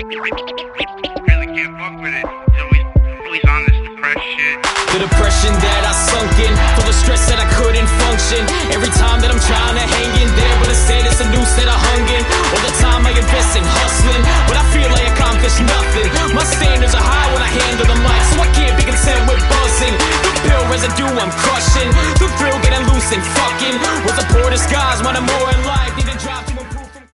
Really can't fuck with it. He's always on this depressed shit. The depression that I sunk in, full of stress that I couldn't function. Every time that I'm trying to hang in there, but instead it's a noose that I hung in. All the time I invest in hustling, but I feel like I accomplished nothing. My standards are high when I handle the mic, so I can't be content with buzzing. The pill residue I'm crushing, the thrill getting loose and fucking. Was a poor disguise, wanted more